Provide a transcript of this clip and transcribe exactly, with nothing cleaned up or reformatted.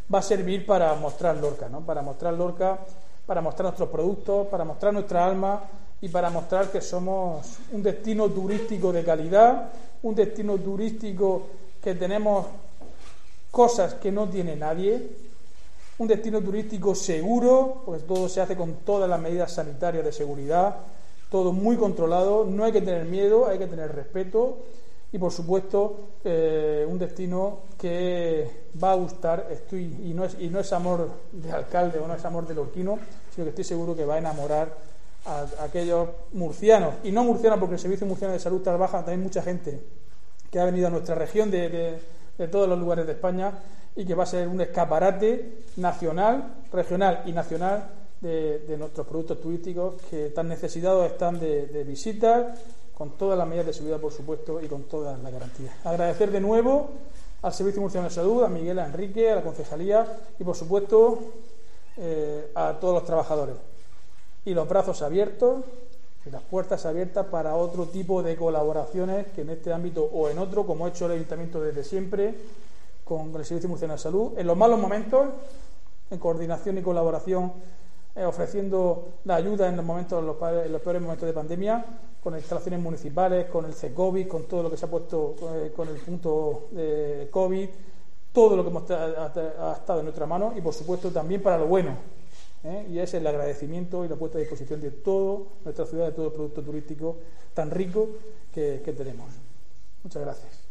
va a servir para mostrar Lorca, ¿no? Para mostrar Lorca, para mostrar nuestros productos, para mostrar nuestra alma y para mostrar que somos un destino turístico de calidad, un destino turístico que tenemos cosas que no tiene nadie, un destino turístico seguro, porque todo se hace con todas las medidas sanitarias de seguridad, todo muy controlado, no hay que tener miedo, hay que tener respeto y, por supuesto, eh, un destino que va a gustar, estoy y no es y no es amor de alcalde o no es amor de lorquino, sino que estoy seguro que va a enamorar a, a aquellos murcianos, y no murcianos porque el Servicio Murciano de Salud trabaja también mucha gente que ha venido a nuestra región de, de, de todos los lugares de España, y que va a ser un escaparate nacional, regional y nacional de, de nuestros productos turísticos que tan necesitados están de, de visitas, con todas las medidas de seguridad, por supuesto, y con todas las garantías. Agradecer de nuevo al Servicio Murciano de Salud, a Miguel, a Enrique, a la Concejalía y, por supuesto, eh, a todos los trabajadores. Y los brazos abiertos y las puertas abiertas para otro tipo de colaboraciones que en este ámbito o en otro, como ha hecho el Ayuntamiento desde siempre, con el Servicio Murciano de Salud, en los malos momentos, en coordinación y colaboración, eh, ofreciendo la ayuda en los momentos, en los, en los peores momentos de pandemia, con instalaciones municipales, con el C-COVID, con todo lo que se ha puesto, eh, con el punto de COVID, todo lo que hemos ha, ha, ha estado en nuestra mano, y por supuesto también para lo bueno, ¿eh? Y es el agradecimiento y la puesta a disposición de toda nuestra ciudad, de todo el producto turístico tan rico que, que tenemos. Muchas gracias.